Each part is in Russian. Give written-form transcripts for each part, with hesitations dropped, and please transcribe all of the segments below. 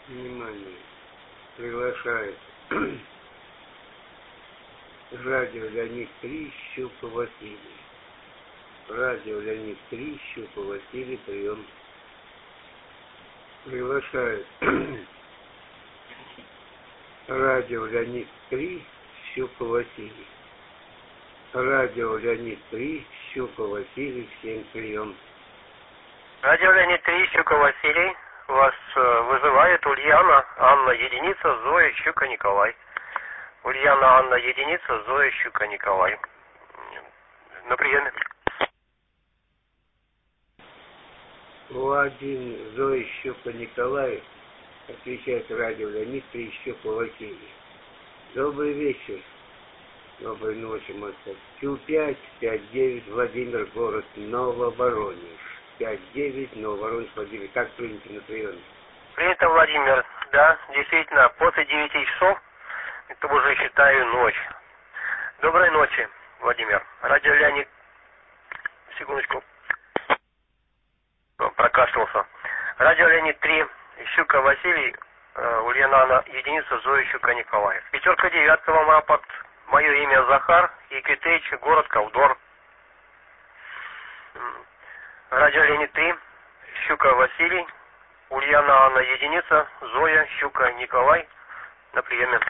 Внимание! Приглашает радио Леонид 3, Щука Василий. Радио Леонид 3, Щука Василий, прием. Приглашает радио Леонид 3, Щука Василий. Радио Леонид 3, Щука Василий, всем прием. Радио Леонид 3, Щука Василий. Вас вызывает Ульяна, Анна, единица, Зоя, Щука, Николай. Ульяна, Анна, единица, Зоя, Щука, Николай. На приеме. У1, Зоя, Щука, Николай. Отвечает радио Леонид 3, Щука Василий. Добрый вечер. Доброй ночи, можно сказать. Q5, 59, Владимир, город Нововоронеж. 59, Нововоронеж, Владимир. Как принято на приеме? Принято, Владимир. Да, действительно, после 9 часов, это уже считаю ночь. Доброй ночи, Владимир. Радио Леонид. Секундочку. Прокашлялся. Радио Леонид 3, Щука Василий, Ульяна Анна, единица, Зоя, Щука, Николай. 5-9 вам рапорт. Мое имя Захар, Екатерич, город Ковдор. Радио Леонид 3, Щука Василий, Ульяна Анна, единица, Зоя, Щука, Николай. На приеме.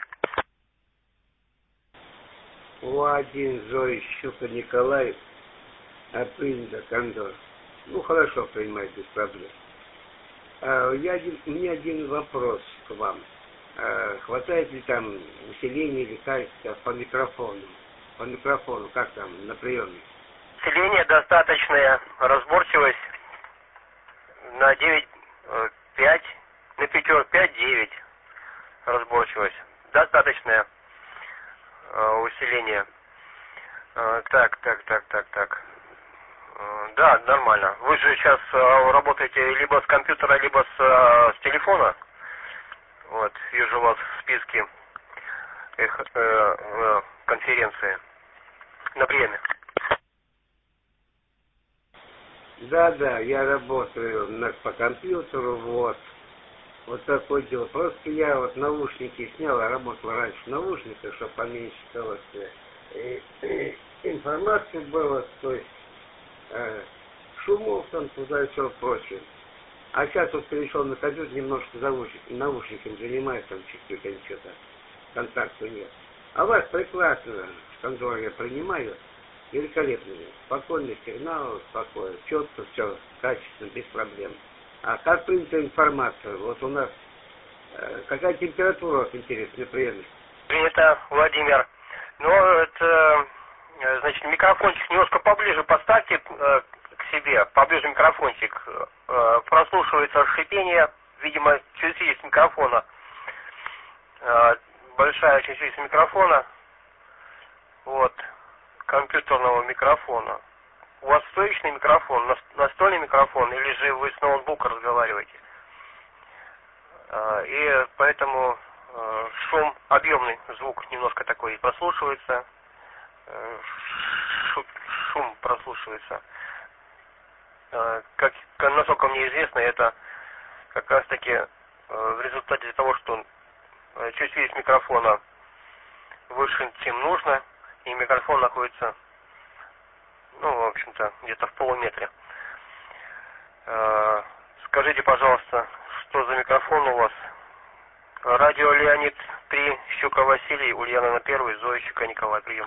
У1, Зоя, Щука, Николай. Принято, Кондор. Ну, хорошо, принимает, без проблем. У меня один вопрос к вам. Хватает ли там усиления или качества по микрофону? По микрофону, как там, на приеме? Усиление достаточное, разборчивость на 9,5, на 5,9 разборчивость. Достаточное усиление. Так. Да, нормально. Вы же сейчас работаете либо с компьютера, либо с телефона. Вот, вижу вас в списке конференции. На приеме. Да, я работаю по компьютеру, вот. Вот такое дело. Просто я вот наушники снял, я работал раньше в наушниках, чтобы поменьше информации было, то есть шумов там туда и все прочее. А сейчас вот перешел на компьютер, немножко наушниками занимаюсь, там чуть-чуть, что-то контакта нет. А вас прекрасно, Кондор, я принимаю, великолепно. Спокойный сигнал, спокойно, четко, все, качественно, без проблем. А как принята информация? Вот у нас какая температура, вот, интересно, приемлет? Принято, Владимир. Ну, это, значит, микрофончик немножко поближе поставьте к себе, поближе микрофончик. Прослушивается шипение, видимо, чувствительность микрофона. Большая чувствительность микрофона. Вот, компьютерного микрофона. У вас стоечный микрофон, настольный микрофон, или же вы с ноутбука разговариваете? И поэтому шум, объемный звук немножко такой прослушивается. Шум прослушивается. Насколько мне известно, это как раз таки в результате того, что чувствительность микрофона выше, чем нужно, и микрофон находится, ну, в общем-то, где-то в полуметре. Скажите, пожалуйста, что за микрофон у вас? Радио Леонид 3, Щука Василий, Ульяна на 1, Зоя, Щука, Николай, прием.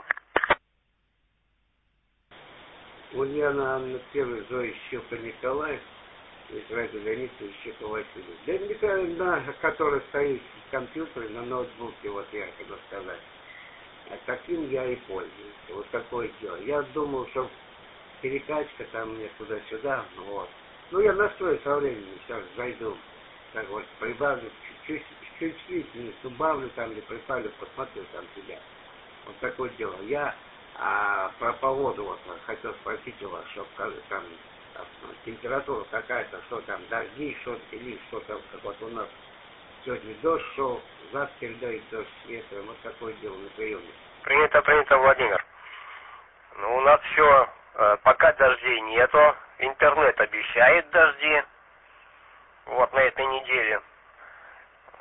Ульяна на 1, Зоя, Щука, Николай. Есть радио Леонид 3, Щука Василий. Да, на который стоит в компьютере, на ноутбуке, вот я хотел сказать. А таким я и пользуюсь. Вот такое дело. Я думал, что перекачка там мне туда-сюда, вот. Ну, я настрою со временем, сейчас зайду. Так вот, прибавлю, чуть-чуть убавлю там или прибавлю, посмотрю там тебя. Вот такое дело. Я про погоду вот хотел спросить у вас, чтобы там температура какая-то, что там, дожди, что или что там, как вот у нас сегодня дождь шел, завтра передает дождь с ветром, вот такое дело на приеме. Принято, Владимир. Ну, у нас еще пока дождей нету, интернет обещает дожди, вот на этой неделе.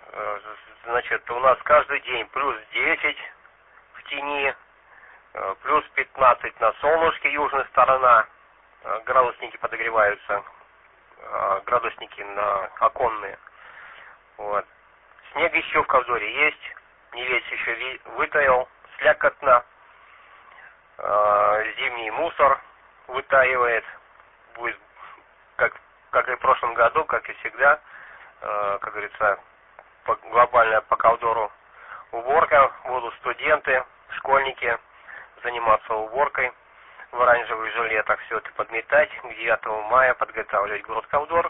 значит, у нас каждый день плюс 10 в тени, плюс 15 на солнышке, южная сторона, градусники подогреваются, градусники на оконные. Вот. Снег еще в Ковдоре есть, не весь еще вытаял, слякотно, зимний мусор вытаивает, будет как и в прошлом году, как и всегда, как говорится, глобальная по Ковдору уборка, будут студенты, школьники заниматься уборкой в оранжевых жилетах, все это подметать, к 9 мая подготавливать город Ковдор.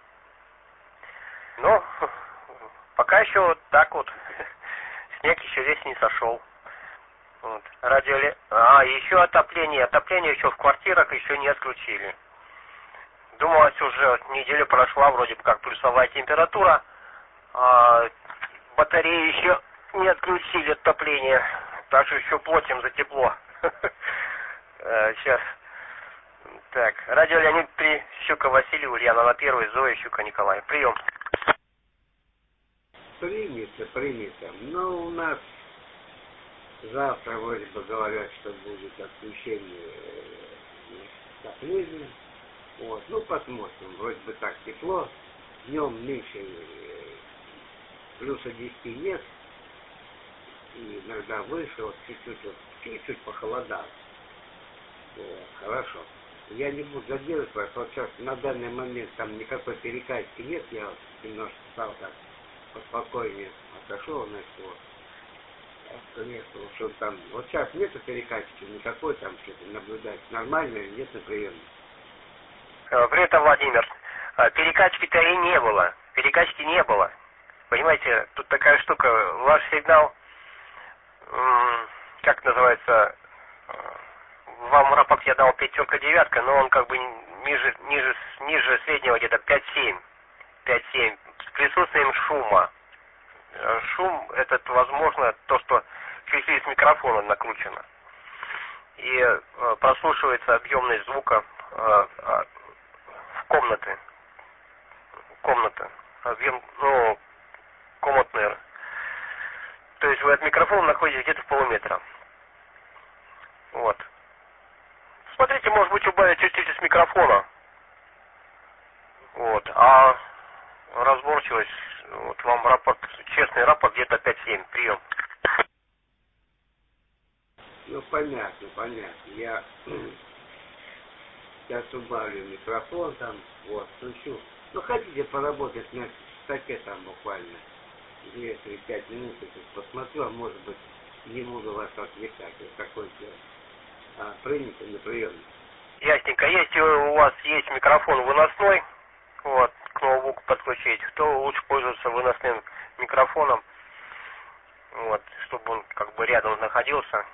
Но пока еще вот так вот, снег еще весь не сошел. Вот. Еще отопление еще в квартирах еще не отключили. Думалось, уже неделя прошла, вроде бы как плюсовая температура, а батареи еще не отключили отопление, так что еще платим за тепло. Сейчас. Так, радио Леонид 3, Щука Василий, Ульяна на 1, Зоя, Щука Николай. Прием. Принято. Но у нас завтра вроде бы говорят, что будет отключение отопления. Вот, ну посмотрим, вроде бы так тепло, днем меньше плюса 10 нет, и иногда выше, вот чуть-чуть похолодало. Вот, хорошо. Я не буду задерживать вас, вот сейчас на данный момент там никакой перекачки нет, я вот немножко стал так поспокойнее отошел, значит, вот. Что там, вот сейчас нету перекачки никакой, там что-то наблюдать, нормально или нет на приеме? Привет, Владимир. Перекачки-то и не было. Перекачки не было. Понимаете, тут такая штука. Ваш сигнал, как называется, вам рапорт я дал 5-9, но он как бы ниже среднего где-то 5-7. 5-7. С присутствием шума. Шум этот, возможно, то, что через микрофона накручено. И прослушивается объемность звука в комната, объем, комнатный. То есть вы от микрофона находитесь где-то в полуметра. Вот. Смотрите, может быть, убавить чуть-чуть с микрофона. Вот. А разборчивость, вот вам рапорт, честный рапорт где-то 5-7. Прием. Ну, понятно. Я сейчас убавлю микрофон там, вот, включу. Ну, хотите поработать на частоте там буквально 2-5 минут, если посмотрю, а может быть, не буду вас отвлекать. Вот такой дело. Принято на приеме. Ясненько. Если у вас есть микрофон выносной, вот, к ноутбуку подключить, то лучше пользоваться выносным микрофоном, вот, чтобы он как бы рядом находился.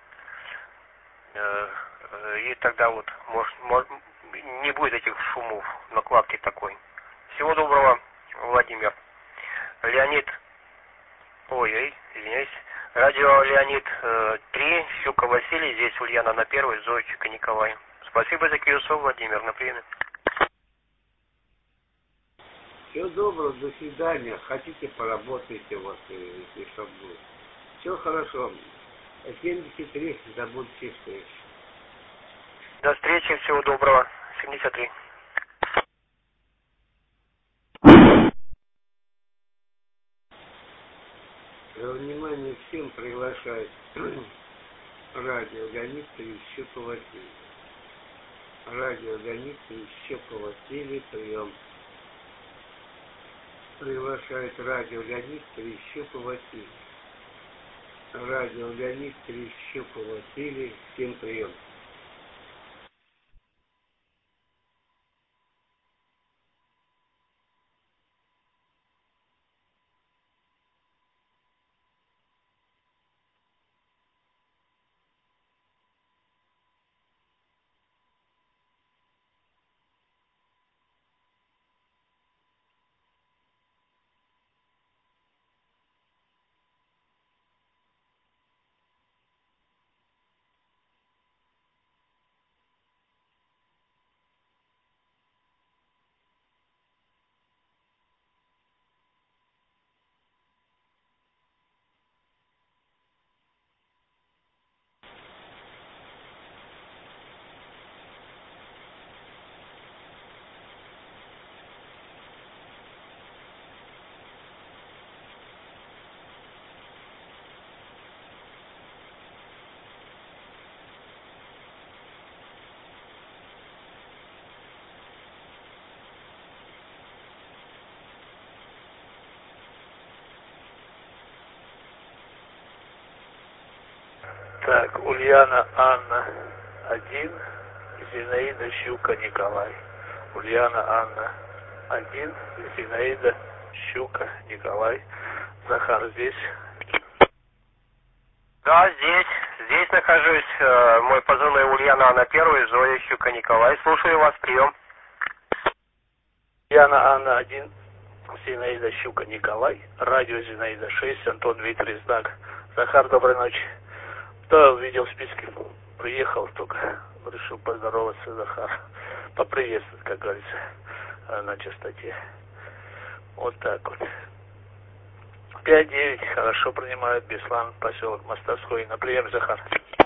И тогда вот может, не будет этих шумов, накладки такой. Всего доброго, Владимир. Леонид, извиняюсь. Радио Леонид 3, Щука Василий, здесь Ульяна на 1, Зоечка Николай. Спасибо за QSO, Владимир, на приеме. Всего доброго, до свидания. Хотите, поработайте, вот, если что будет. Все хорошо. 73, до будущих встреч. До встречи, всего доброго. 73. Для внимания всем приглашает радио Леонид 3, Щука Василий. Радио Леонид 3, Щука Василий, прием. Приглашает радио Леонид 3, Щука Василий. Радио Леонид 3, Щука Василий, всем прием. Так, Ульяна Анна 1, Зинаида Щука Николай. Ульяна Анна 1, Зинаида Щука Николай. Захар здесь? Да, здесь нахожусь. Мой позывной Ульяна Анна 1, Зоя Щука Николай. Слушаю вас, прием. Ульяна Анна 1, Зинаида Щука Николай. Радио Зинаида 6, Антон Дмитрий Знак. Захар, доброй ночи. Да, увидел в списке. Приехал только. Решил поздороваться, Захар. Поприветствовать, как говорится, на частоте. Вот так вот. 5-9, хорошо принимают. Беслан, поселок Мостовской. На прием, Захар.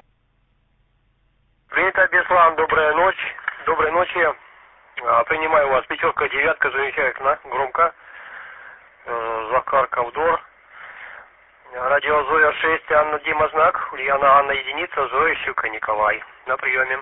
Привет, Беслан, добрая ночь. Доброй ночи. Принимаю вас. 5, 9, замечательно, громко. Захар Ковдор. Радио Зоя 6, Анна Дима Знак. Ульяна Анна 1, Зоя Щука Николай. На приеме.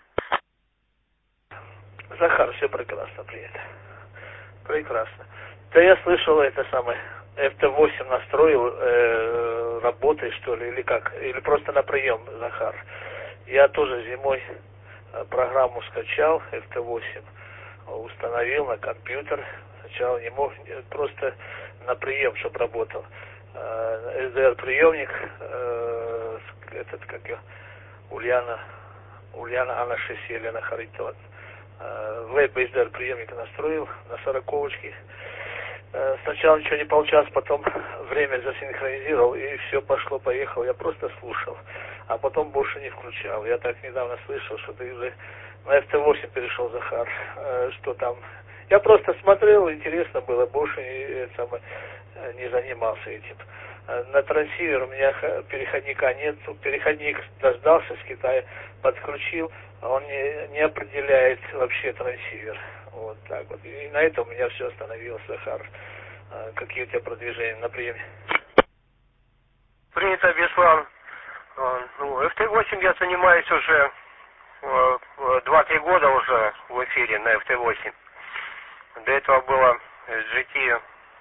Захар, все прекрасно, привет. Прекрасно. Да я слышал, это самое, FT8 настроил, работает, что ли, или как? Или просто на прием, Захар? Я тоже зимой программу скачал, FT8, установил на компьютер. Сначала не мог, просто на прием, чтобы работал. SDR-приемник, этот, как его, Ульяна Анна 6, Елена Харитон. Веб-SDR приемник настроил на 40-очке. Сначала ничего не получалось, потом время засинхронизировал, и все пошло-поехало. Я просто слушал, а потом больше не включал. Я так недавно слышал, что ты уже на FT8 перешел, Захар. Что там? Я просто смотрел, интересно было, больше не занимался этим. На трансивер у меня переходника нет. Переходник дождался с Китая, подключил, а он не определяет вообще трансивер. Вот так вот. И на этом у меня все остановилось, Захар. Какие у тебя продвижения на приеме? Принято, Беслан. FT8 я занимаюсь уже 2-3 года уже в эфире на FT8. До этого было GT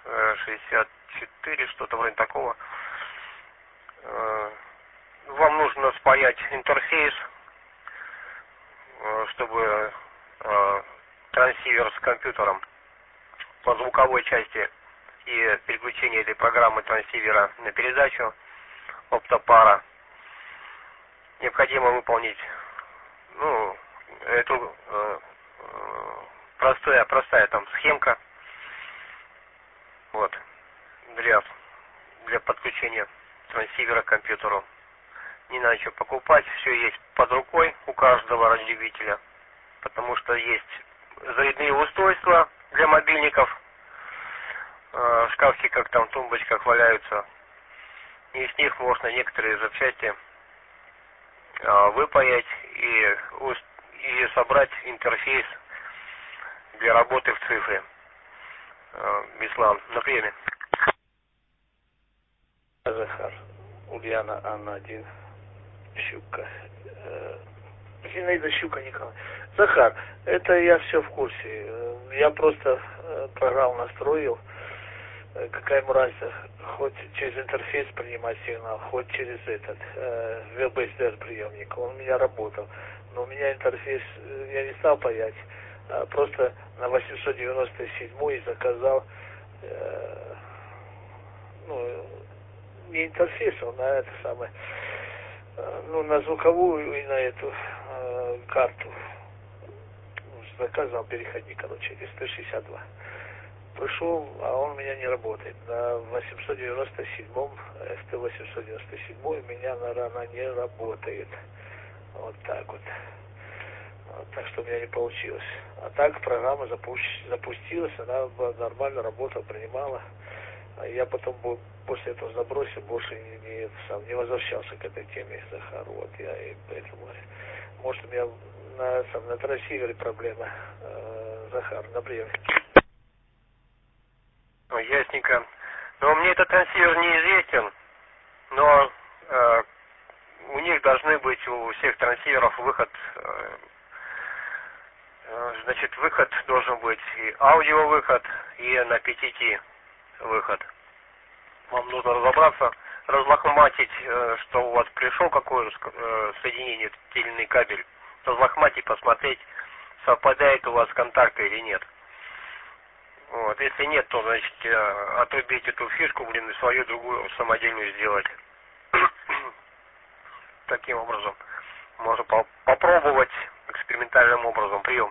64, что-то вроде такого. Вам нужно спаять интерфейс, чтобы трансивер с компьютером по звуковой части и переключение этой программы трансивера на передачу оптопара. Необходимо выполнить эту простая там схемка, вот, для подключения трансивера к компьютеру. Не надо ничего покупать, все есть под рукой у каждого разделителя, потому что есть зарядные устройства для мобильников, в шкафчиках, там, в тумбочках валяются, и с них можно некоторые запчасти выпаять и собрать интерфейс для работы в цифре. Беслан, на приеме. Захар, Ульяна Анна 1, Щука. Зинаида Щука Николай. Захар, это я все в курсе. Я просто программу настроил. Какая ему разница, хоть через интерфейс принимать сигнал, хоть через этот WebSDR приемник. Он у меня работал. Но у меня интерфейс, я не стал паять, просто на 897 заказал, не интерфейс, а на это самое, на звуковую и на эту карту. Заказал переходник, ST62. Пришел, а он у меня не работает. На 897-м, ST897 у меня она не работает. Вот так вот. Так что у меня не получилось. А так программа запустилась, она нормально работала, принимала. А я потом после этого забросил, больше не возвращался к этой теме, Захар. Вот я и поэтому, может, у меня на трансивере проблема, Захар, на приеме. Ясненько. Но мне этот трансивер неизвестен, но у них должны быть у всех трансиверов выход, выход должен быть и аудиовыход, и на PTT выход. Вам нужно разобраться, разлохматить, что у вас пришел какое соединение, тельный кабель, разлохматить, посмотреть, совпадает у вас контакты или нет. Вот. Если нет, то, значит, отрубить эту фишку, и свою другую самодельную сделать. Таким образом. Можно попробовать экспериментальным образом прием.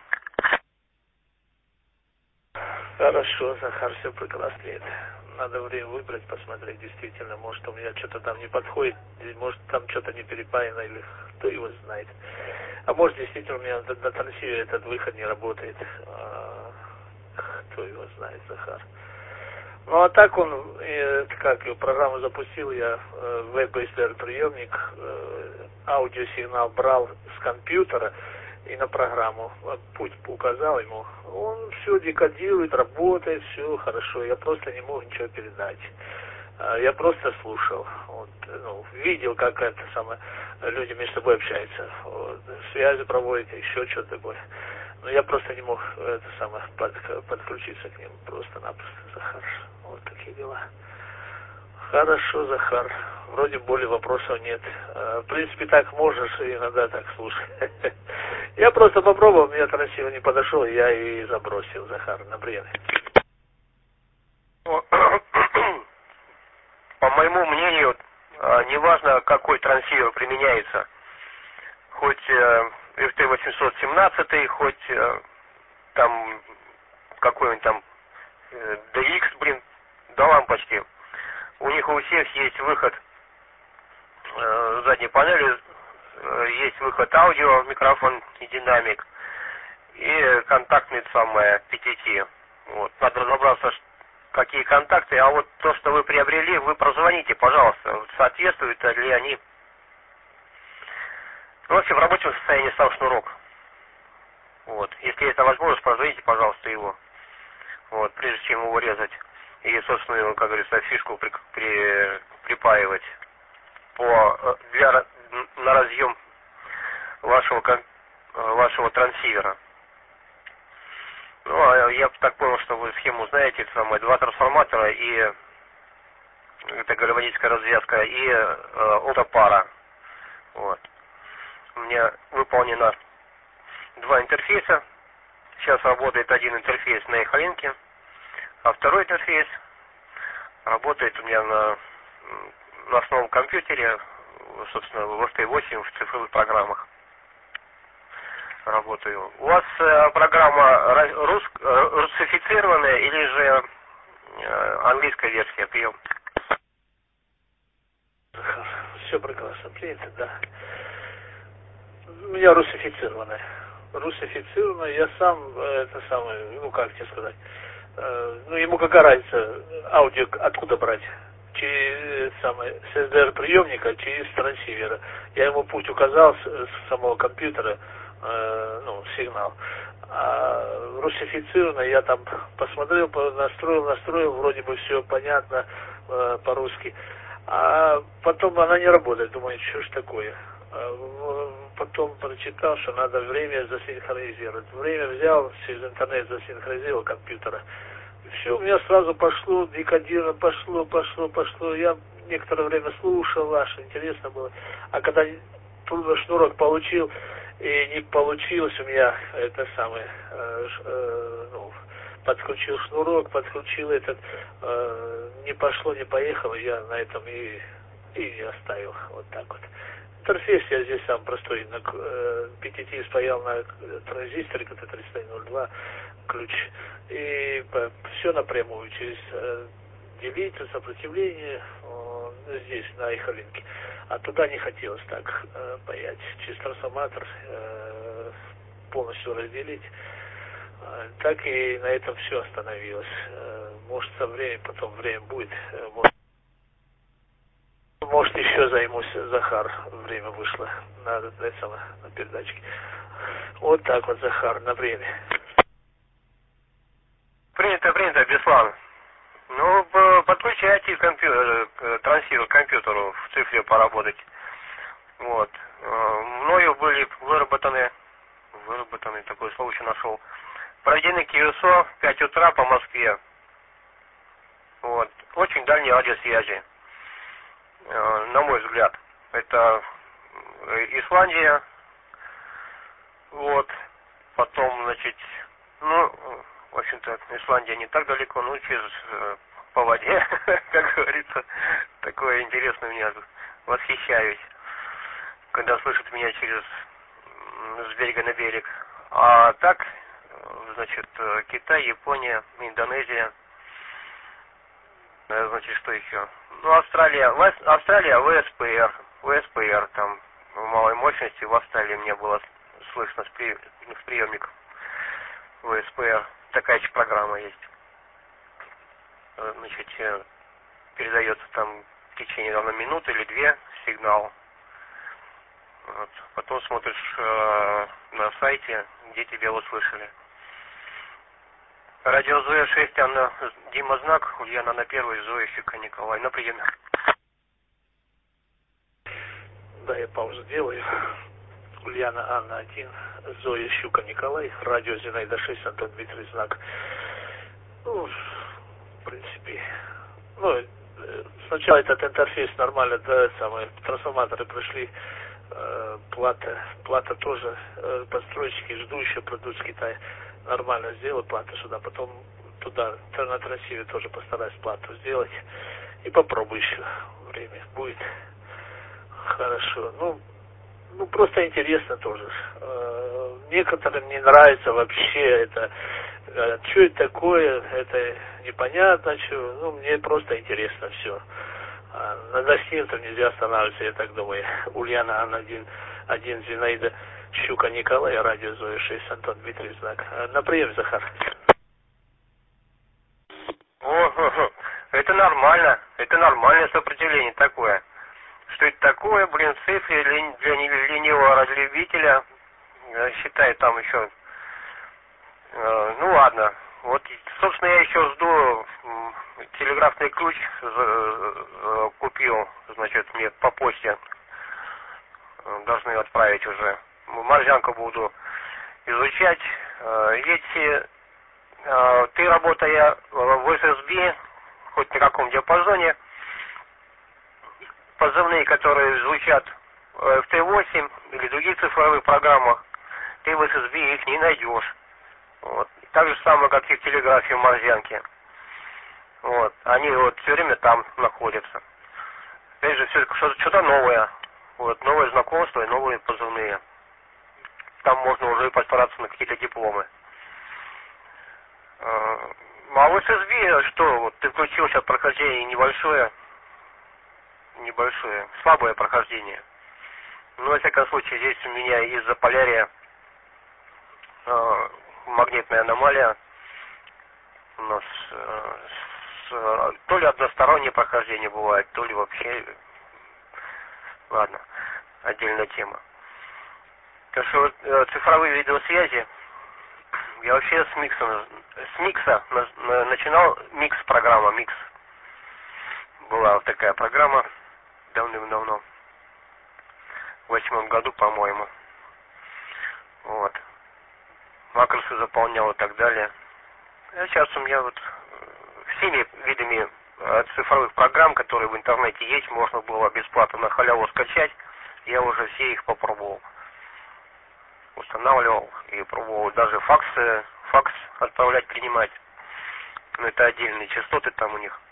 Хорошо, Захар, все прекрасно. Надо время выбрать, посмотреть, действительно, может у меня что-то там не подходит, может там что-то не перепаяно, или кто его знает. А может действительно у меня на трансивере этот выход не работает. Кто его знает, Захар. Ну а так он, программу запустил я, веб-бейсдер приемник, аудиосигнал брал с компьютера и на программу, путь указал ему, он все декодирует, работает, все хорошо, я просто не мог ничего передать. Я просто слушал, вот, видел, как люди между собой общаются, вот, связи проводят, еще что-то такое. Но я просто не мог подключиться к ним просто-напросто, Захар. Вот такие дела. Хорошо, Захар. Вроде более вопросов нет. В принципе, так можешь иногда так слушать. Я просто попробовал, мне трансивер не подошел, я и забросил, Захар, на время. По моему мнению, неважно, какой трансивер применяется, хоть FT817, хоть там какой-нибудь там DX, до лампочки. У них у всех есть выход задней панели, есть выход аудио, микрофон и динамик, и контактный PTT. Вот. Надо разобраться, какие контакты, а вот то, что вы приобрели, вы прозвоните, пожалуйста, соответствуют ли они. Ну, вообще в рабочем состоянии сам шнурок. Вот. Если это возможность, прозвоните, пожалуйста, его. Вот, прежде чем его резать. И, собственно, его, как говорится, фишку припаивать на разъем вашего трансивера. Ну, а я так понял, что вы схему знаете, это самое, 2 трансформатора и это гальваническая развязка и оптопара. Вот. У меня выполнено 2 интерфейса. Сейчас работает один интерфейс на Эхолинке, а второй интерфейс работает у меня на основном компьютере, собственно, в FT8 в цифровых программах работаю. У вас программа русифицированная или же английская версия, прием? Все прекрасно, принято, да. У меня русифицированная. Я сам, как тебе сказать, ему какая разница, аудио откуда брать? Через с SDR приемника, через трансивера. Я ему путь указал с самого компьютера, сигнал. А русифицированно я там посмотрел, настроил, вроде бы все понятно по-русски. А потом она не работает, думаю, что ж такое. Потом прочитал, что надо время засинхронизировать. Время взял, через интернет засинхронизировал компьютера. И все, у меня сразу пошло, декодировано, пошло. Я некоторое время слушал интересно было. А когда шнурок получил, и не получилось у меня подключил шнурок, подключил не пошло, не поехало, я на этом и не оставил. Вот так вот. Интерфейс я здесь сам простой, на PTT спаял на транзисторе КТ-3102 ключ. И все напрямую, через делитель, сопротивление, здесь, на Эхолинке. А туда не хотелось так паять. Через трансформатор полностью разделить. Так и на этом все остановилось. Может, со временем, потом время будет. Может, еще займусь, Захар, время вышло на передачке. Вот так вот, Захар, на время. Принято, Беслан. Ну, подключайте трансивер к компьютеру, в цифре поработать. Вот. Мною были выработаны, такое слово еще нашел, проведены QSO в 5 утра по Москве. Вот. Очень дальние радиосвязи. на мой взгляд, это Исландия, вот, потом, значит, ну, в общем-то, Исландия не так далеко, ну, через, по воде, как говорится, такое интересное мне, восхищаюсь, когда слышат меня с берега на берег. А так, значит, Китай, Япония, Индонезия, значит, что еще? Ну, Австралия, ВСПР, там, в малой мощности, в Австралии мне было слышно с приемников ВСПР, такая же программа есть. Значит, передается там в течение, наверное, минуты или две сигнал. Вот. Потом смотришь на сайте, где тебя услышали. Радио Зоя 6, Анна, Дима Знак, Ульяна на 1, Зоя Щука Николай. На приеме. Да, я паузу делаю. Ульяна Анна 1, Зоя Щука Николай, радио Зинаида 6, Антон Дмитрий Знак. Ну, в принципе, ну, сначала этот интерфейс нормально, да, самые трансформаторы пришли, плата тоже, подстройщики жду еще придут с Китая, нормально сделаю плату сюда, потом туда, на трансиве тоже постараюсь плату сделать и попробую еще, время будет. Хорошо, ну просто интересно тоже. Некоторым не нравится вообще это, что это такое, это непонятно, что, ну мне просто интересно все. На гостиницу нельзя останавливаться, я так думаю. Ульяна Анна 1, Зинаида Щука Николай, радио Зоя 6, Антон Дмитрий Знак. На прием, Захар. Это нормальное сопротивление такое. Что это такое, блин, цифры для ленивого разлюбителя, считай там еще. Ну ладно, вот, собственно, я еще жду, телеграфный ключ купил, значит, мне по почте должны отправить уже. Морзянку буду изучать. Если ты, работая в SSB, хоть на каком диапазоне, позывные, которые звучат в Т8 или других цифровых программах, ты в SSB их не найдешь. Вот. Так же самое, как и в телеграфе в Морзянке. Вот. Они вот все время там находятся. Опять же, все что-то новое. Вот. Новое знакомство и новые позывные. Там можно уже постараться на какие-то дипломы. А в SSB что? Вот ты включил сейчас прохождение небольшое, слабое прохождение. Но, во всяком случае, здесь у меня из-за полярия магнитная аномалия. У нас то ли одностороннее прохождение бывает, то ли вообще... Ладно, отдельная тема. Так что цифровые видеосвязи, я вообще с микса начинал, программа Микс. Была вот такая программа давным-давно, в 2008 году, по-моему. Вот. Макросы заполнял и так далее. А сейчас у меня вот всеми видами цифровых программ, которые в интернете есть, можно было бесплатно на халяву скачать. Я уже все их попробовал. Устанавливал и пробовал даже факс отправлять, принимать. Но это отдельные частоты там у них.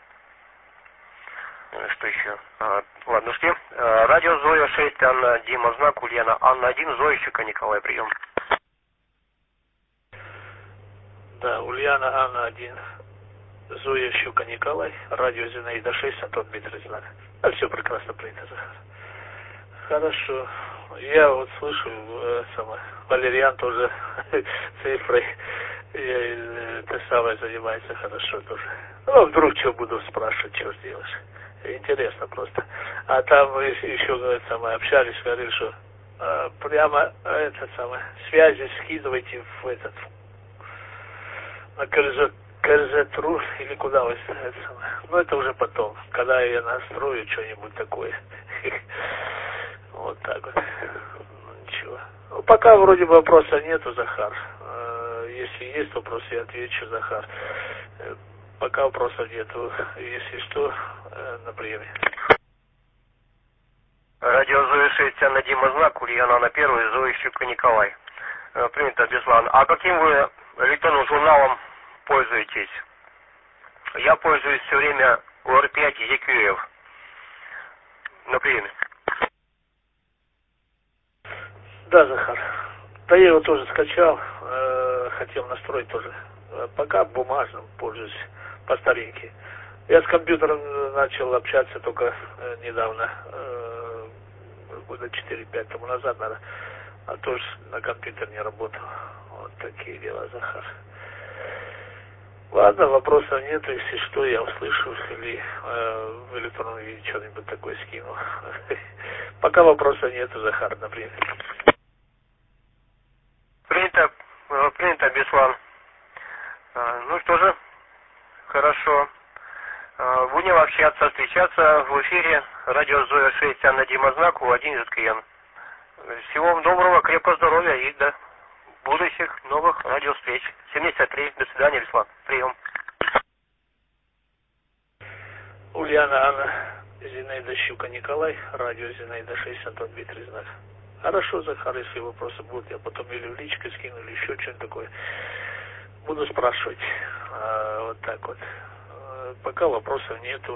Что еще? Ладно, жди. Радио Зоя 6, Анна, Дима Знак, Ульяна Анна 1, Зоя Щука Николай, прием. Да, Ульяна Анна 1, Зоя Щука Николай, радио Зинаида 6, Антон Дмитрий Знак. А все прекрасно принято, Захар. Хорошо. Я вот слышу, Валериан тоже цифрой, это самое занимается хорошо тоже. Ну, вдруг что буду спрашивать, что сделаешь. Интересно просто. А там еще, общались, говорили, что прямо связи скидывайте в на КРЗ-тру или куда вы Ну, это уже потом, когда я настрою что-нибудь такое. Вот так вот. Ну, ничего. Ну, пока вроде бы вопроса нету, Захар. Если есть вопрос, я отвечу, Захар. Пока вопросов нету. Если что, на приеме. Радио Зоя 6, Анна Дима Знак, Ульяна на 1, Зоя Щука Николай. Принято, Беслан. А каким вы электронным журналом пользуетесь? Я пользуюсь все время УР5 EQF. На приеме. Да, Захар. Да я его тоже скачал, хотел настроить тоже. Пока бумажным пользуюсь по старинке. Я с компьютером начал общаться только недавно, года 4-5 тому назад, наверное. А тоже на компьютер не работал. Вот такие дела, Захар. Ладно, вопросов нет, если что, я услышу или в электронном виде что-нибудь такое скину. Пока вопросов нет, Захар, например. Принято, Беслан. Ну что же, хорошо. Будем общаться, встречаться в эфире. Радио Зоя 6, Анна Дима Знак, У1 ЗКН. Всего вам доброго, крепкого здоровья и до будущих новых радиовстреч. 73. До свидания, Беслан. Прием. Ульяна Анна, Зинаида Щука Николай, радио Зинаида 6, Антон Дмитрий Знак. Хорошо, Захар, если вопросы будут, я потом или в личку скину, или еще что-нибудь такое. Буду спрашивать. Вот так вот. Пока вопросов нету.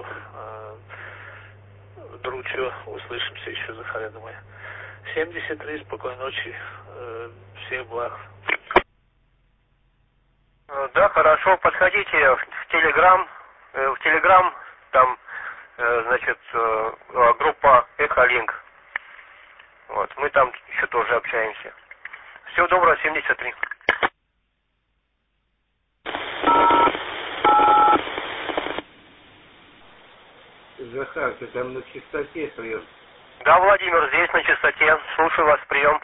Вдруг что, услышимся еще, Захар, я думаю. 73, спокойной ночи. Всех благ. Да, хорошо, подходите в Телеграм, там, значит, группа Эхолинк. Вот, мы там еще тоже общаемся. Всего доброго, 73. Захар, ты там на чистоте прием? Да, Владимир, здесь на чистоте. Слушаю вас, прием.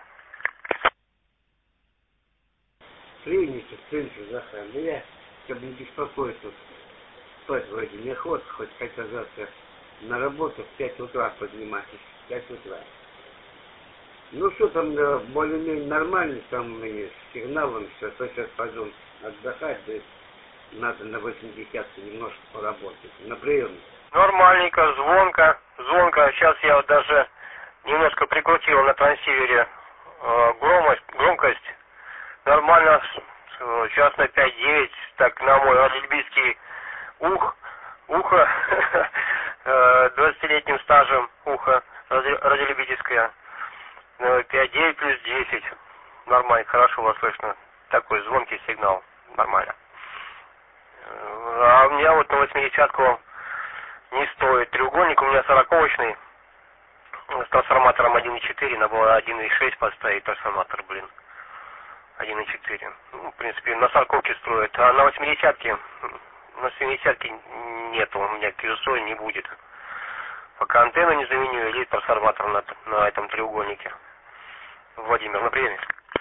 Принято, Захар. Ну я, чтобы не беспокоиться, спать вроде неохота, хотя завтра на работу в 5 утра подниматься. 5 утра. Ну что там, более-менее нормально, там у меня с сигналом все, то сейчас пойду отдыхать, да надо на 80-ку немножко поработать. На приеме. Нормальненько, звонко. Сейчас я вот даже немножко прикрутил на трансивере громкость. Нормально. Сейчас на 5-9. Так, на мой радиолюбительский ухо 20-летним стажем ухо радиолюбительское. 5-9 плюс 10. Нормально, хорошо вас слышно. Такой звонкий сигнал. Нормально. А у меня вот на 80-ку не стоит. Треугольник у меня 40-очный. С трансформатором 1.4. Надо было 1.6 поставить трансформатор, 1.4. Ну, в принципе, на 40-ке строят. А на 80-ке, нету. У меня QSO не будет. Пока антенну не заменю, или трансформатор на этом треугольнике. Владимир, на приеме.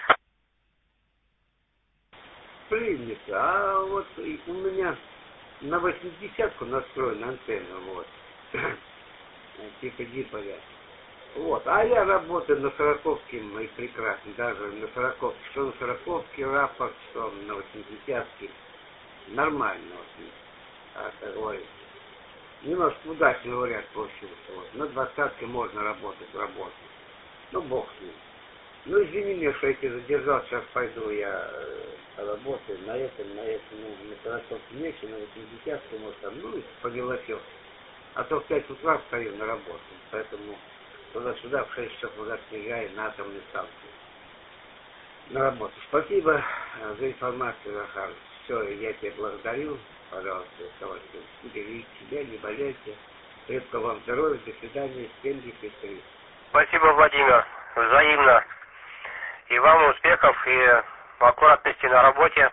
Принято. А вот у меня на 80-ку настроена антенна, вот. Типа диполя. Вот. А я работаю на 40-ке, и прекрасно. Даже на 40-ке. Что на 40-ке рапорт, что на 80-ке. Нормально. Вот. Немножко удачный вариант получился. Вот. На 20-ке можно работать. Ну, бог с ним. Ну, извини меня, что я тебя задержал. Сейчас пойду я работаю на этом, ну, на 40-ке меньше, на 80-ке, может, там, ну, по мелочам. А то в 5 утра стою на работу. Поэтому туда-сюда в 6 часов назад приезжаю на атомной станции. На работу. Спасибо за информацию, Захар. Все, я тебя благодарю. Пожалуйста, оставайтесь. Берегите себя, не болейте. Крепкого вам здоровья. До свидания. 73. Спасибо, Владимир. Взаимно. И вам успехов и аккуратности на работе.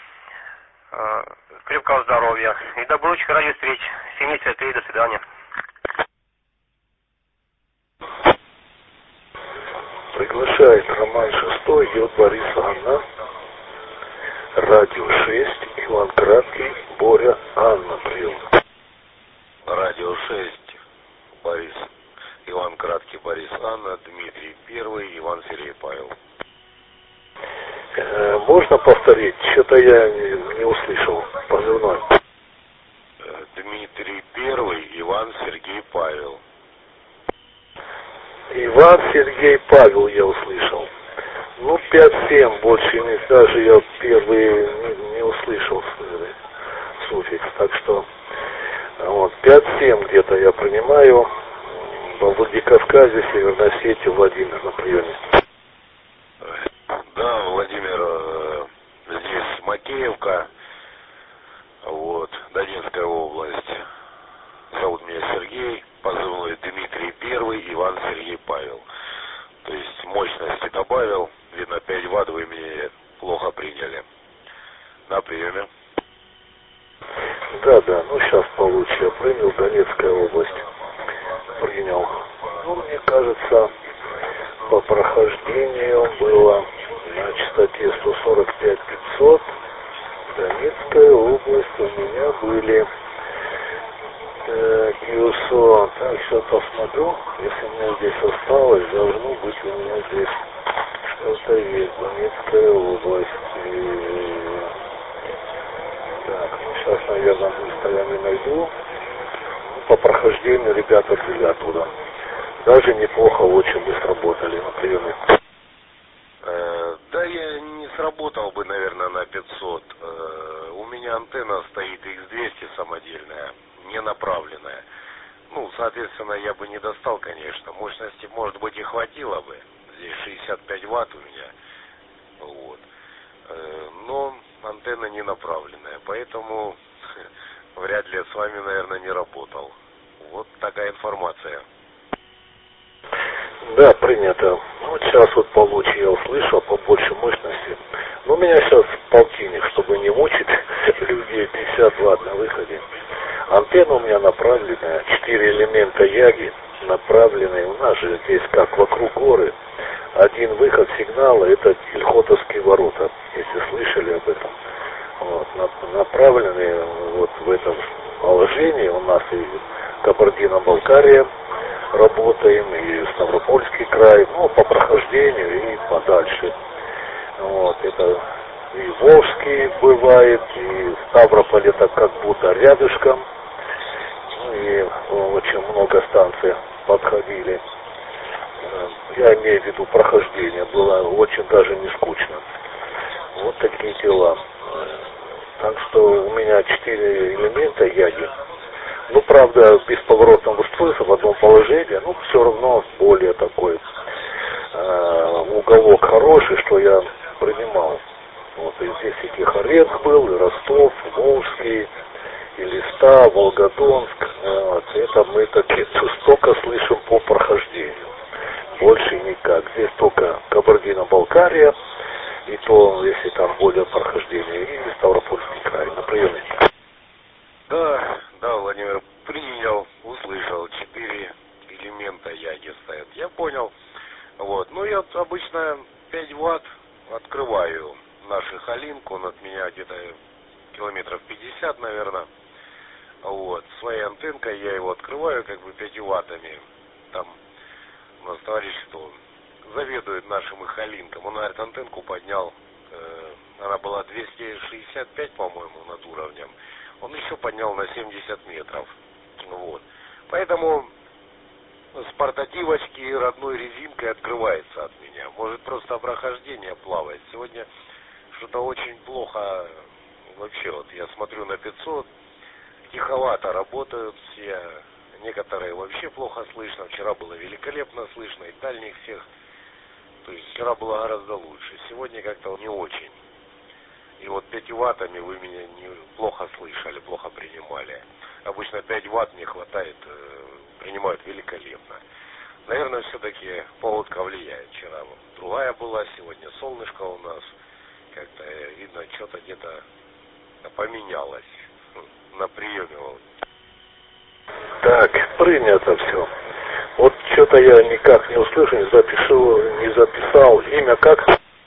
Крепкого здоровья. И до будущих радиовстреч. 73. До свидания. Приглашает Роман 6, идет Борис Анна. Радио 6, Иван Краткий, Боря Анна. Прием. Радио 6, Борис. Иван Краткий, Борис Анна, Дмитрий 1, Иван Сергей Павел. Можно повторить? Что-то я не услышал. Позывной. Дмитрий 1, Иван Сергей Павел. Иван, Сергей, Павел я услышал. Ну, 5-7 больше, даже я первый не услышал суффикс. Так что вот 5-7 где-то я принимаю. Во Владикавказе, Северной Осетии, Владимир на приеме. Да, Владимир, здесь Макеевка, вот, Донецкая область. Зовут меня Сергей, позывной Дмитрий Первый, Иван, Сергей, Павел. То есть мощности добавил, видно 5 Вт вы меня плохо приняли. На приеме. Да, ну сейчас получше я принял, Донецкая область. Принял. Ну, мне кажется, по прохождению было на частоте 145-500. Донецкая область у меня были QSO. Так, сейчас посмотрю. Если у меня здесь осталось, должно быть у меня здесь что-то есть. Донецкая область. Так, ну сейчас, наверное, быстро я не найду. По прохождению ребята были оттуда. Даже неплохо, очень бы сработали на приеме. Да, я не сработал бы, наверное, на 500. У меня антенна стоит X200 самодельная, не направленная. Ну, соответственно, я бы не достал, конечно. Мощности, может быть, и хватило бы. Здесь 65 Вт у меня. Вот. Но антенна не направленная, поэтому вряд ли с вами, наверное, не работал. Вот такая информация. Да, принято. Ну, сейчас вот получше я услышал, побольше мощности. Но у меня сейчас полтинник, чтобы не мучить людей, 50 Вт на выходе. Антенна у меня направленная, 4 элемента яги направленные. У нас же здесь как вокруг горы. Один выход сигнала — это Ильхотовские ворота, если слышали об этом. Вот, направленные вот в этом положении у нас и Кабардино-Балкария работаем, и Ставропольский край, ну, по прохождению и подальше. Вот, это и Волжский бывает, и Ставрополь это как будто рядышком. Ну, и очень много станций подходили. Я имею в виду прохождение, было очень даже не скучно. Вот такие дела. Так что у меня 4 элемента яги. Ну, правда, бесповоротного устройства в одном положении, ну, все равно более такой уголок хороший, что я принимал. Вот, и здесь и Тихорецк был, и Ростов, и Волжский, и Листа, Волгодонск. Вот, это мы такие столько слышим по прохождению. Больше никак. Здесь только Кабардино-Балкария, и то, если там более прохождение, и Ставропольский край. На приеме. Да, Владимир, принял, услышал, 4 элемента яги стоят. Я понял. Вот. Ну, я обычно 5 Вт открываю нашу Халинку, он от меня где-то километров 50, наверное. Вот. Своей антенкой я его открываю как бы 5 ваттами. Там у нас товарищ, что заведует нашим Халинком. Он, говорит, антенку поднял. Она была 265, по-моему, над уровнем. Он еще поднял на 70 метров. Вот. Поэтому с портативочки родной резинкой открывается от меня. Может, просто прохождение плавает. Сегодня что-то очень плохо. Вообще, вот я смотрю на 500, тиховато работают все. Некоторые вообще плохо слышно. Вчера было великолепно слышно, и дальних всех. То есть вчера было гораздо лучше. Сегодня как-то не очень. И вот 5 ваттами вы меня плохо слышали, плохо принимали. Обычно 5 ватт не хватает, принимают великолепно. Наверное, все-таки погодка влияет. Вчера вот другая была, сегодня солнышко у нас. Как-то видно, что-то где-то поменялось на приеме. Вот. Так, принято все. Вот что-то я никак не услышал, не записал. Имя как?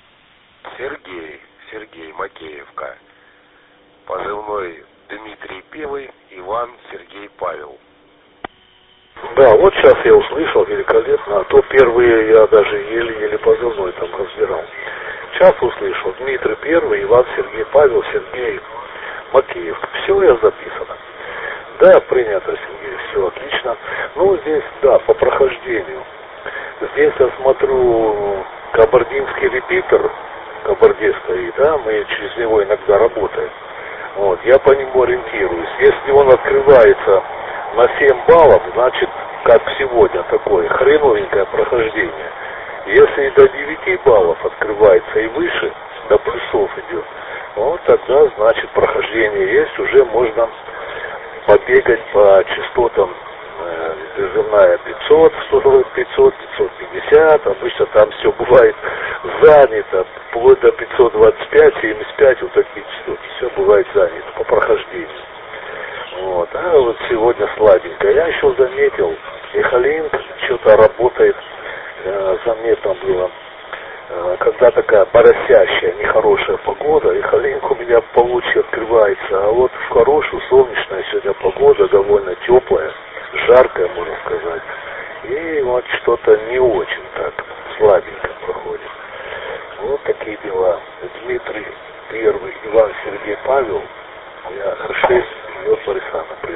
Сергей Макеевка. Позывной Дмитрий Первый, Иван, Сергей, Павел. Да, вот сейчас я услышал, великолепно. А то первые я даже еле-еле позывной там разбирал. Сейчас услышал. Дмитрий Первый, Иван, Сергей, Павел, Сергей Макеевка. Все я записано. Да, принято, Сергей, все отлично. Ну, здесь, да, по прохождению. Здесь я смотрю, кабардинский репитер, в Кабарде стоит, да, мы через него иногда работаем. Вот, я по нему ориентируюсь. Если он открывается на 7 баллов, значит, как сегодня, такое хреновенькое прохождение. Если до 9 баллов открывается и выше, до плюсов идет, вот тогда, значит, прохождение есть, уже можно побегать по частотам зазывная 500, 500, 550, обычно там все бывает занято, вплоть до 525, 75, вот такие частоты, все бывает занято по прохождению. Вот, а вот сегодня сладенько. Я еще заметил, Эхолинк что-то работает, заметно было, когда такая поросящая, нехорошая погода, Эхолинк у меня получше открывается, а вот в хорошую, солнечную сегодня погода, довольно теплая, жаркая, можно сказать, и вот что-то не очень так слабенько проходит. Вот такие дела. Дмитрий Первый, Иван, Сергей, Павел, я Р6, Йод Борисана, прием.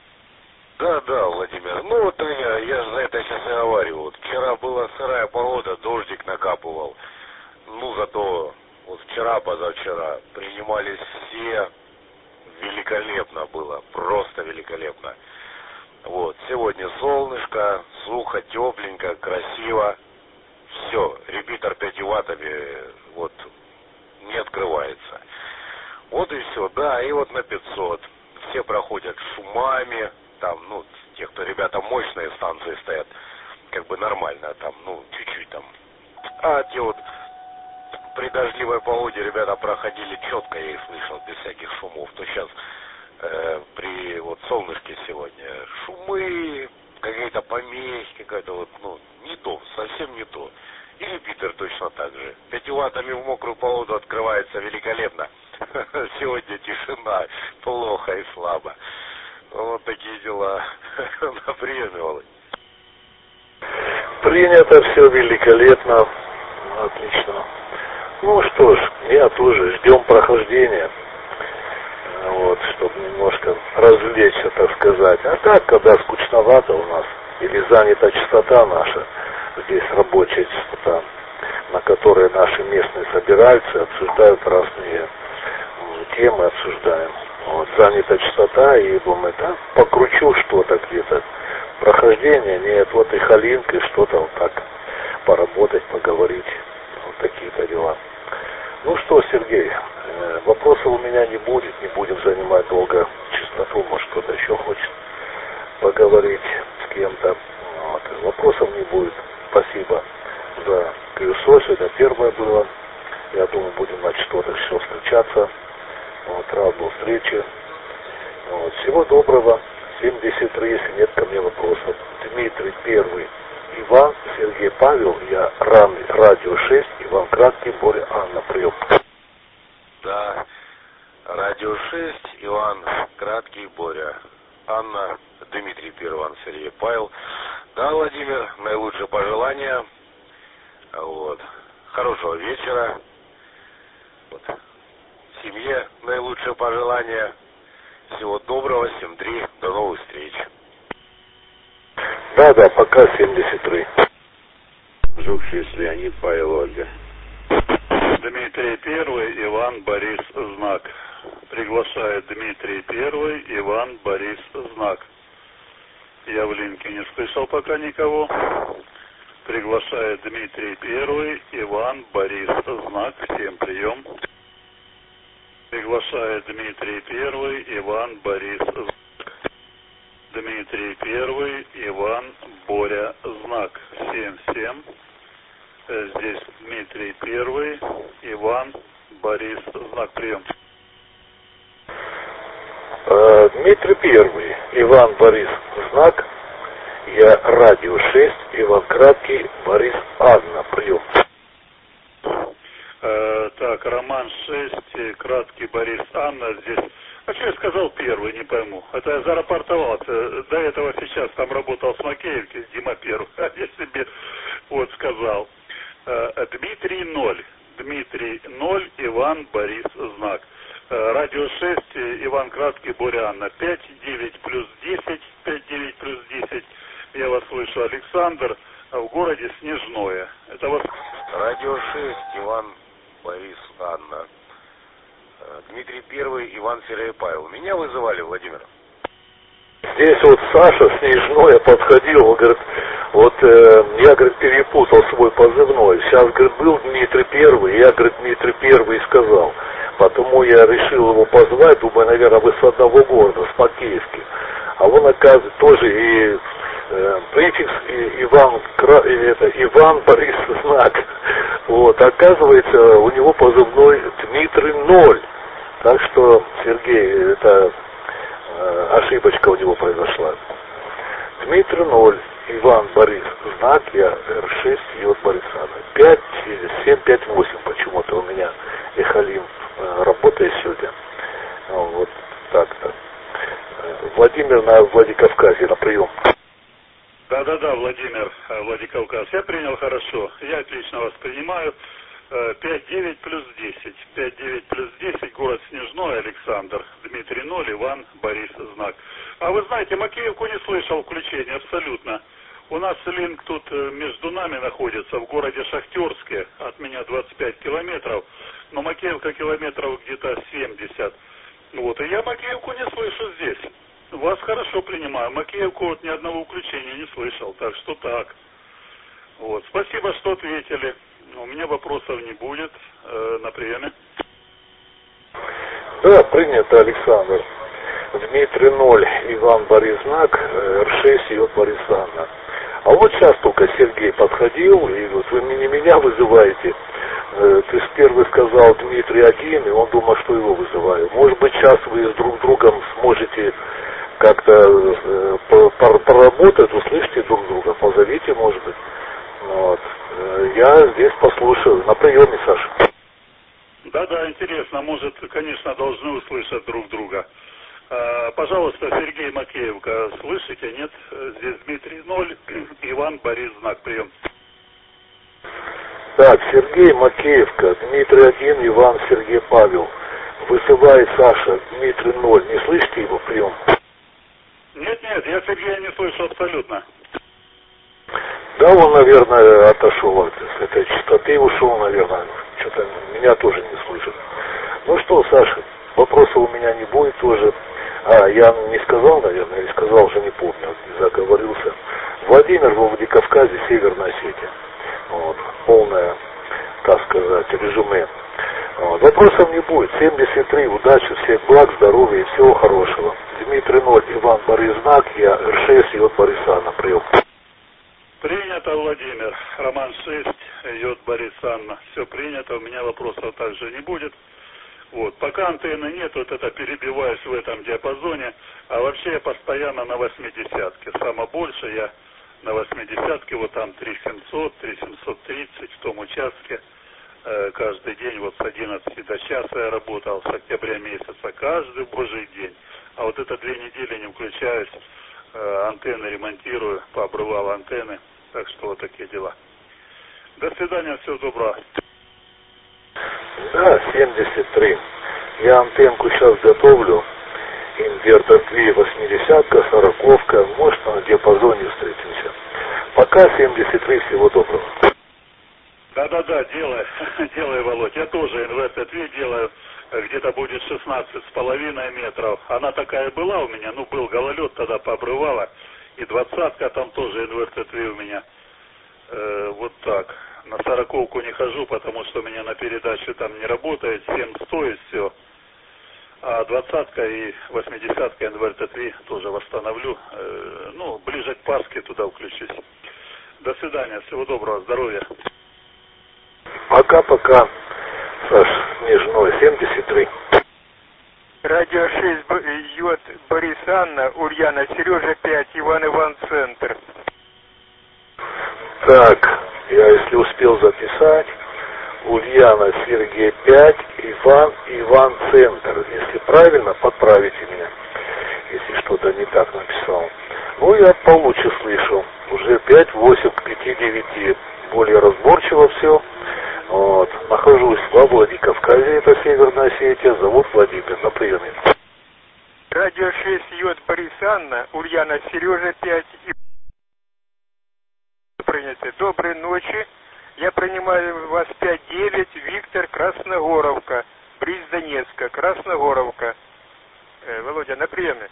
Да, Владимир. Ну вот я же за это сейчас и говорю. Вот вчера была сырая погода, дождик накапывал. Ну зато вот вчера, позавчера принимались все. Великолепно было, просто великолепно. Вот, сегодня солнышко, сухо, тепленько, красиво. Все, репитер 5 ваттами вот не открывается. Вот и все, да, и вот на 500. Все проходят шумами, там, ну, те, кто ребята мощные станции стоят, как бы нормально, там, ну, чуть-чуть там. А те вот при дождливой погоде ребята проходили четко, я их слышал, без всяких шумов. То сейчас при вот солнышке сегодня шумы, какие-то помехи, какая-то вот, ну, не то, совсем не то. И репитер точно так же. 5 ваттами в мокрую погоду открывается великолепно. Сегодня тишина, плохо и слабо. Вот такие дела. На приеме, Володь. Принято все великолепно. Отлично. Ну что ж, я тоже ждем прохождения. Вот, чтобы немножко развлечься, так сказать. А так, когда скучновато у нас, или занята частота наша, здесь рабочая частота, на которой наши местные собираются, обсуждают разные темы, обсуждаем. Вот, занята частота, и думаю, да, покручу что-то где-то. Прохождение, нет, вот и Халинка, и что-то вот так поработать, поговорить. Вот такие-то дела. Ну что, Сергей, вопросов у меня не будет, не будем занимать долго частоту, может кто-то еще хочет поговорить с кем-то. Вот. Вопросов не будет. Спасибо за колесо, сегодня первое было. Я думаю, будем на частотах еще встречаться. Вот, рад был встрече. Вот. Всего доброго. 73, если нет ко мне вопросов. Дмитрий Первый, Иван, Сергей, Павел, я радио 6, Иван Краткий, Боря, Анна, прием. Да, радио 6, Иван Краткий, Боря, Анна, Дмитрий Первый, Иван, Сергей, Павел. Да, Владимир, наилучшие пожелания. Вот. Хорошего вечера. Вот. Семье наилучшие пожелания. Всего доброго, 7-3, до новых встреч. Да, пока 73. Жук-6, Леонид, Павел, Ольга. Дмитрий Первый, Иван, Борис, знак. Приглашает Дмитрий Первый, Иван, Борис, знак. Я в линке не слышал пока никого. Приглашает Дмитрий Первый, Иван, Борис, знак. Всем прием. Приглашает Дмитрий Первый, Иван, Борис, знак. Дмитрий Первый, Иван, Боря, знак. Всем. Здесь Дмитрий Первый, Иван, Борис, знак. Прием. Дмитрий Первый, Иван, Борис, знак. Я радио 6, Иван Краткий, Борис, Анна, прием. Так, Роман 6, Краткий, Борис, Анна здесь. А что я сказал первый, не пойму. Это я зарапортовался. До этого сейчас там работал с Макеевки, Дима Первый. А я себе вот сказал. Дмитрий 0. Дмитрий 0, Иван, Борис, знак. Радио 6, Иван Краткий, Боря, Анна. 5, 9 плюс 10, 5, 9 плюс 10. Я вас слышу, Александр. в городе Снежное. Это вас... Радио 6, Иван, Борис, Анна. Дмитрий Первый, Иван, Сергей, Павел. Меня вызывали, Владимир? Здесь вот Саша Снежное подходил, он говорит, вот я, говорит, перепутал свой позывной. Сейчас, говорит, был Дмитрий Первый, я, говорит, Дмитрий Первый сказал. Потому я решил его позвать, думаю, наверное, вы с одного города, с Макеевки. А он, оказывается, тоже и префикс Иван Борис Знак. Вот, оказывается, у него позывной Дмитрий 0. Так что, Сергей, это ошибочка у него произошла. Дмитрий 0, Иван Борис Знак, я Р6, Йод Борис Анна. 5758 почему-то у меня Эхалим работает сегодня. Вот так-то. Владимир на Владикавказе, на прием. Да, Владимир, Владикавказ. Я принял хорошо. Я отлично вас принимаю. 5-9 плюс 10. 5-9 плюс 10, город Снежной, Александр. Дмитрий 0, Иван, Борис, Знак. А вы знаете, Макеевку не слышал включения абсолютно. У нас линк тут между нами находится, в городе Шахтерске. От меня 25 километров. Но Макеевка километров где-то 70. Вот, и я Макеевку не слышу здесь. Вас хорошо принимаю. Макеевку вот ни одного включения не слышал. Так что так. Вот. Спасибо, что ответили. У меня вопросов не будет на приеме. Да, принято, Александр. Дмитрий 0, Иван Борис Знак, Р6, Йод Борис Анна. А вот сейчас только Сергей подходил, и вот вы не меня вызываете. Ты первый сказал Дмитрий 1, и он думал, что его вызываю. Может быть, сейчас вы с друг другом сможете как-то поработать, услышите друг друга, позовите, может быть. Вот. Я здесь послушаю. На приеме, Саша. Да, интересно. Может, конечно, должны услышать друг друга. Пожалуйста, Сергей Макеевка, слышите, нет? Здесь Дмитрий 0, Иван Борис Знак, прием. Так, Сергей Макеевка, Дмитрий 1, Иван, Сергей, Павел. Вызывает Саша, Дмитрий 0. Не слышите его, прием? Нет, я Сергея не слышу абсолютно. Да, он, наверное, отошел от этой частоты, ушел, наверное. Что-то меня тоже не слышит. Ну что, Саша, вопросов у меня не будет тоже. Я не сказал, наверное, или сказал, уже не помню, заговорился. Владимир во Владикавказе, Северная Осетия. Вот, полное, так сказать, резюме. Вот, вопросов не будет. 73, удачи, всех благ, здоровья и всего хорошего. Дмитрий 0, Иван Борис Знак, я Р6, Йод Борис Анна, прием. Принято, Владимир. Роман 6, Йод Борис Анна. Все принято, у меня вопросов также не будет. Вот, пока антенны нет, вот это перебиваюсь в этом диапазоне, а вообще я постоянно на 80-ке. Самое больше я на 80-ке, вот там 3700, 3730 в том участке. Каждый день, вот с 11 до часа я работал, с октября месяца, каждый божий день. А вот это 2 недели не включаюсь, антенны ремонтирую, пообрывал антенны, так что вот такие дела. До свидания, всего доброго. Да, 73. Я антенку сейчас готовлю. Инвертор 2, 80-ка, 40-ка. Может, на диапазоне встретимся. Пока 73, всего доброго. Да, делай, Володь. Я тоже инвертор 2 делаю. Где-то будет 16,5 метров. Она такая была у меня, был гололед, тогда пообрывала. И 20-ка там тоже инвертор 2 у меня. Вот так. На 40-ку не хожу, потому что у меня на передачу там не работает, 7-100 и все. А 20-ка и 80-ка инвертор 2 тоже восстановлю. Ближе к Пасхе туда включусь. До свидания, всего доброго, здоровья. Пока, Саш, Снежной, 73. Радио 6, Йод Борис Анна, Ульяна, Сережа 5, Иван, Центр. Так, я если успел записать, Ульяна, Сергей 5, Иван, Центр. Если правильно, подправите меня, если что-то не так написал. Я получше слышу. Уже 5-8 к 5-9. Более разборчиво все. Вот. Нахожусь во Владикавказе, это Северная Осетия. Зовут Владимир, на приеме. Радио 6, Йод Борис Анна, Ульяна, Сережа 5 и принято. принято. Доброй ночи. Я принимаю вас 5-9, Виктор, Красногоровка, близ Донецка, Красногоровка. Володя, на приеме.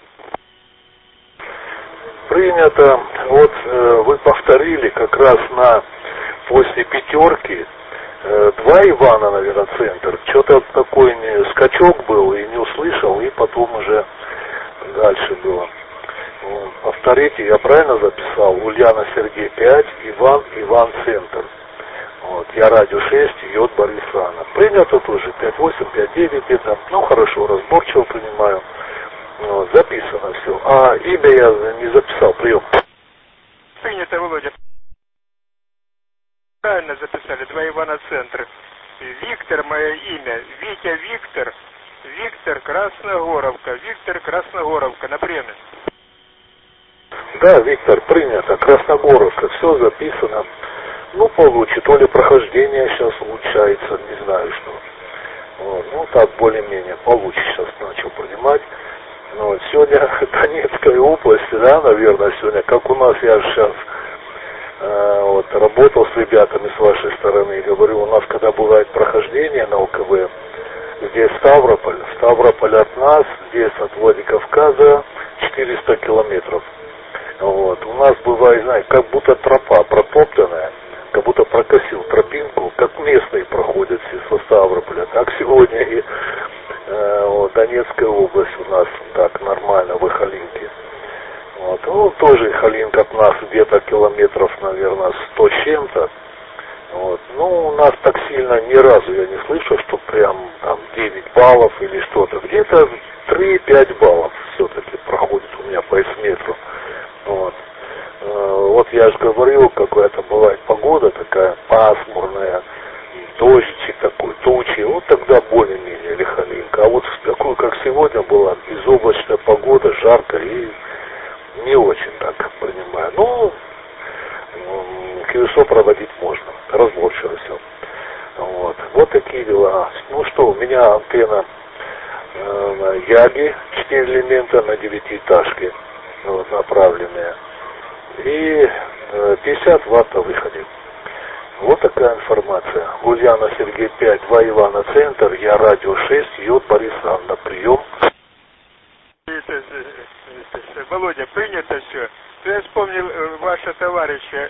Принято. Вот вы повторили как раз после пятерки. 2 Ивана, наверное, центр. Что-то такой скачок был и не услышал, и потом уже дальше было. Повторите, я правильно записал? Ульяна Сергей 5, Иван центр. Вот, я радио 6, Йод Борис Анна. Принято тоже 5-8, 5-9 это. Ну хорошо, разборчиво принимаю. Вот, записано все. А имя я не записал, прием. Принято, Володя. Правильно записали, 2 Ивана центр. Виктор, мое имя. Витя Виктор. Виктор Красногоровка. Виктор Красногоровка. На приеме. Да, Виктор, принято. Красногоровка. Все записано. Ну, получше. То ли прохождение сейчас улучшается, не знаю что. Вот, ну, так, более-менее получше сейчас начал принимать. Вот, сегодня Донецкая область, да, наверное, сегодня, как у нас, я сейчас вот, работал с ребятами с вашей стороны, говорю, у нас когда бывает прохождение на ОКВ, здесь Ставрополь от нас, здесь от Владикавказа 400 километров. Вот, у нас бывает, знаете, как будто тропа протоптанная, как будто прокосил тропинку, как местные проходят все со Ставрополя, так сегодня и вот, Донецкая область у нас так нормально в Ихалинке. Вот, ну, тоже Ихалинка от нас где-то километров, наверное, 100 с чем-то. Вот, ну, у нас так сильно ни разу я не слышу, что прям там 9 баллов или что-то. Где-то 3-5 баллов все-таки проходит у меня по эсметру. Вот. Вот я же говорил, какая-то бывает погода такая пасмурная, дождик такой, тучи, вот тогда более-менее лихолинка. А вот в такую, как сегодня была, безоблачная погода, жарко и не очень так принимаю. Ну, КСО проводить можно, разборчиво все. Вот такие дела. Ну что, у меня антенна Яги, 4 элемента на 9-этажке, вот, направленная. И 50 ватт на выходе. Вот такая информация. Ульяна Сергей 5, 2 Ивана центр, я радио 6, Йод Борис Анна. Прием. Володя, принято все. Я вспомнил вашего товарища,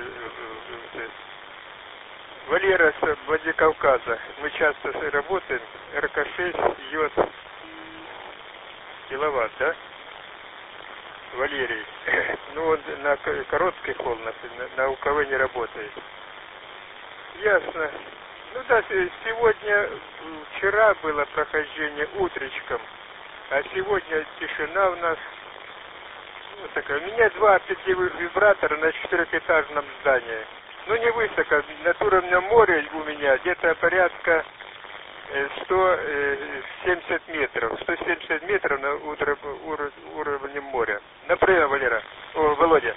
Валера с Владикавказа. Мы часто работаем, РК-6, Йод, киловатт, да? Валерий. Ну, он на короткий холл, на УКВ не работает. Ясно. Ну да, вчера было прохождение утречком, а сегодня тишина у нас. Вот такая. У меня 2 пятивых вибратора на 4-этажном здании. Ну не высоко, над уровнем моря у меня где-то порядка 170 метров. 170 метров на уровне моря. Например, Валера. Володя.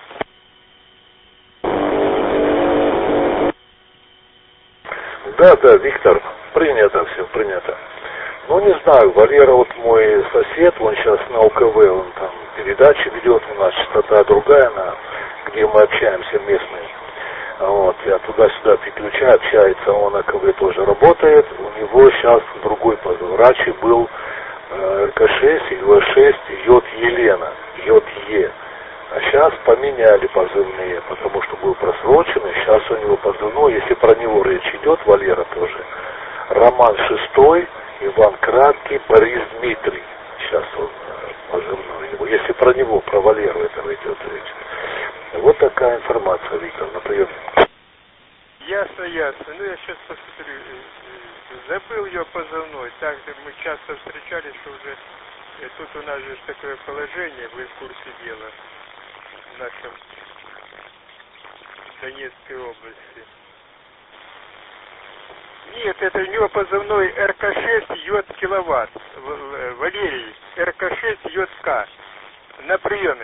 Да, Виктор, принято все, принято. Ну, не знаю, Валера, вот мой сосед, он сейчас на УКВ, он там передачи ведет, у нас частота другая, где мы общаемся местные. Вот, я туда-сюда переключаю, общается, он на КВ тоже работает, у него сейчас другой позыв. Раньше был РК-6, ИВ-6, Йод Елена, Йод Е. А сейчас поменяли позывные, потому что был просроченный, сейчас у него позывной, если про него речь идет, Валера тоже, Роман 6, Иван Краткий, Борис Дмитрий. Сейчас он позывной его. Если про него, про Валеру этого идет речь. Вот такая информация, Виктор, на прием. Ясно. Ну, я сейчас посмотрю. Забыл ее позывной. Также мы часто встречались, что уже тут у нас же такое положение, вы в курсе дела, в нашем Донецкой области. Нет, это у него позывной РК-6 Йод киловатт. Валерий, РК-6 Йод К. На приеме.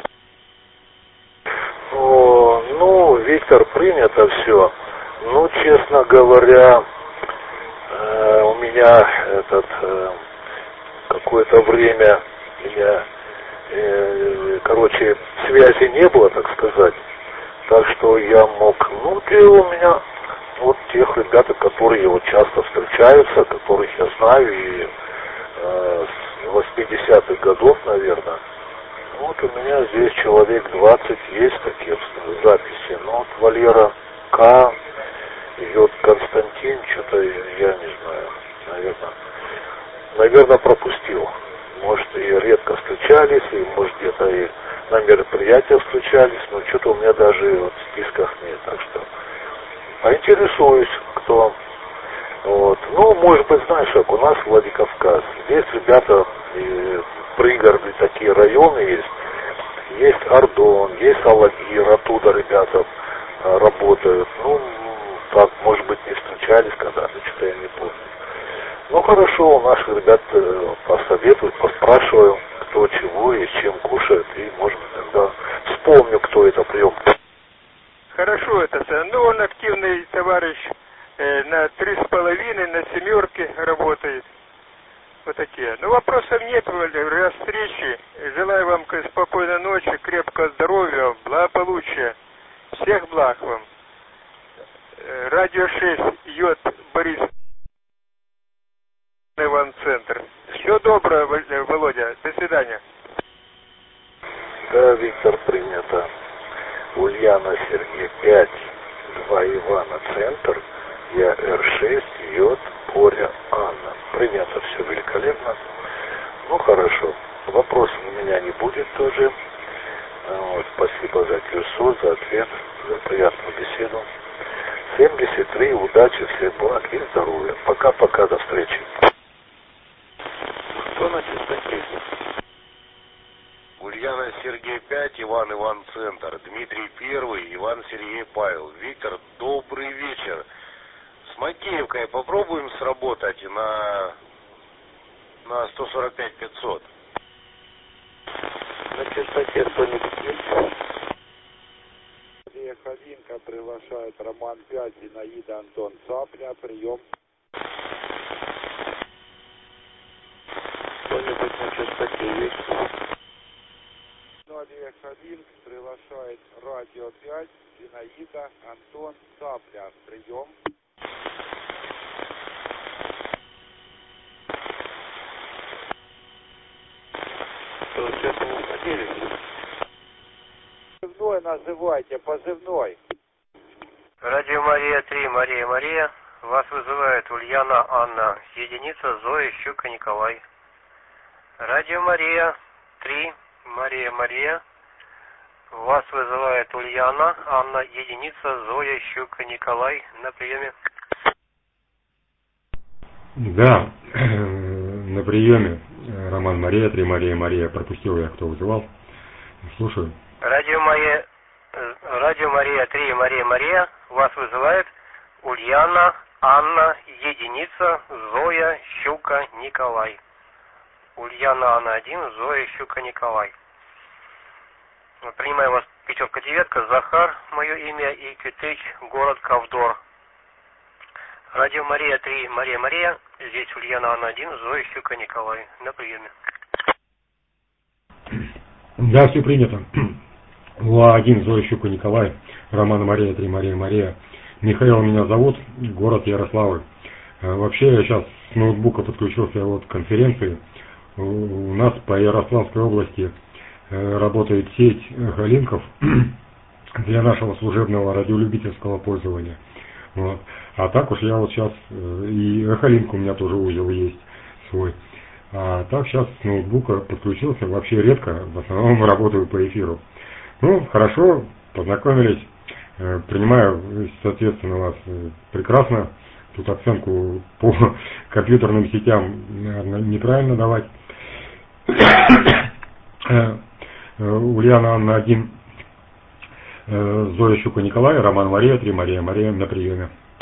Ну, Виктор, принято все. Ну, честно говоря, у меня какое-то время связи не было, так сказать. Так что я мог, и у меня вот тех ребят, которые вот часто встречаются, которых я знаю и с 80-х годов, наверное. Вот у меня здесь человек 20 есть такие записи. Валера К, J. Константин, что-то я не знаю, наверное, пропустил. Может, и редко встречались, и может где-то и на мероприятиях встречались, но что-то у меня даже вот в списках нет, так что поинтересуюсь, кто. Вот. Может быть, знаешь, как у нас Владикавказ. Здесь ребята, пригороды, такие районы есть Ардон, есть Алагир, оттуда ребята работают. Так, может быть, не встречались когда-то, что-то я не помню. Хорошо, у наших ребят посоветую, поспрашиваю, кто чего и чем кушает, и, может быть, тогда вспомню, кто это прием. Хорошо, он активный товарищ, на 3,5, на 7 работает. Вот такие. Вопросов нет, до встречи. Желаю вам спокойной ночи, крепкого здоровья, благополучия. Всех благ вам. Радио 6, Йод, Борис, Иван Центр. Всего доброго, Володя. До свидания. Да, Виктор, принято. Ульяна, Сергей, 5, 2 Ивана, Центр. Я Р6, Йод, Боря, Анна. Принято, все великолепно. Хорошо. Вопросов у меня не будет тоже. Спасибо за плюсу, за ответ, за приятную беседу. 73, удачи, всех благ и здоровья. Пока-пока, до встречи. Кто на частоте? Ульяна, Сергей 5, Иван Центр, Дмитрий 1, Иван Сергей Павел. Виктор, добрый вечер. С Макеевкой попробуем сработать на 145-500. На частоте кто-нибудь есть? Ховинка приглашает Роман 5, Зинаида, Антон Цапля, прием. Кто-нибудь на частоте есть? Далее Ховинк приглашает Радио 5, Зинаида, Антон Цапля, прием. Что, с этого уходили? Позывной называйте, позывной. Радио Мария 3, Мария. Вас вызывает Ульяна Анна. Единица Зоя Щука Николай. Радио Мария 3, Мария. Вас вызывает Ульяна Анна. Единица Зоя Щука Николай. На приеме. Да, на приеме. Роман Мария 3, Мария. Пропустил я, кто вызывал. Слушаю. Радио Мария 3, Мария. Вас вызывает Ульяна Анна. Единица Зоя Щука Николай. Ульяна Анна 1, Зоя Щука Николай. Принимаю вас 5-9, Захар, мое имя, и Кютыч, город Ковдор. Радио Мария 3, Мария. Здесь Ульяна Анна 1, Зоя Щука Николай. На приеме. Да, все принято. УА-1, Зоя Щука Николай. Роман Мария 3, Мария. Михаил меня зовут, город Ярославль. Вообще я сейчас с ноутбука подключился к конференции. У нас по Ярославской области работает сеть эхолинков для нашего служебного радиолюбительского пользования. Вот. А так уж я сейчас, и эхолинк у меня тоже узел есть свой. А так сейчас с ноутбука подключился, вообще редко, в основном работаю по эфиру. Хорошо, познакомились, принимаю, соответственно, вас прекрасно. Тут оценку по компьютерным сетям, наверное, неправильно давать. Ульяна Анна 1, Зоя Щука Николай, Роман Мария 3, Мария на приеме.